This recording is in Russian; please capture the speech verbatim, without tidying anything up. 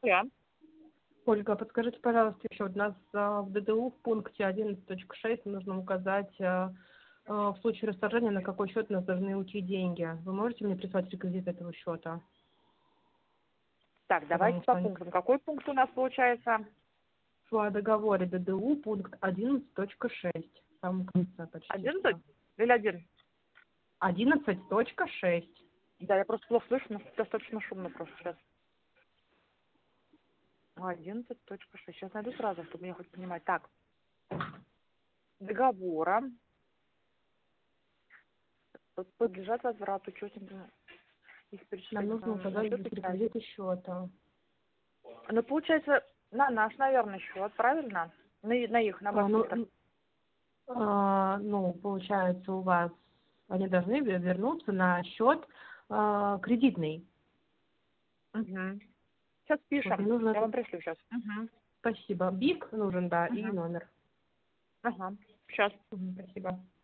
Слушаю. Ольга, подскажите, пожалуйста, еще у нас а, в ДДУ в пункте одиннадцать точка шесть нужно указать а, а, в случае расторжения, на какой счет нас должны уйти деньги. Вы можете мне прислать реквизит этого счета? Так, давайте Потому по что они пунктам. Какой пункт у нас получается? в договоре ДДУ пункт одиннадцать точка шесть. В самом конце почти Одиннадцать что. или один? одиннадцать точка шесть. Да, я просто плохо слышу, но достаточно шумно просто сейчас. Одиннадцать точка шесть. Сейчас найду сразу, чтобы мне хоть понимать. Так, договора подлежат возврату. Что тебе их Нам перечислять? нужно На указать счет здесь писать. реквизиты счета. Ну, получается, на наш, наверное, счет, правильно? На, и- на их, на А, мой. ну, а, ну, получается, у вас они должны ве- вернуться на счет а, кредитный. Угу. Сейчас Вот мне пишем. нужно Я это. вам пришлю сейчас. Угу. Спасибо. БИК нужен, да, и Угу. номер. Ага. Сейчас. Мгм, спасибо.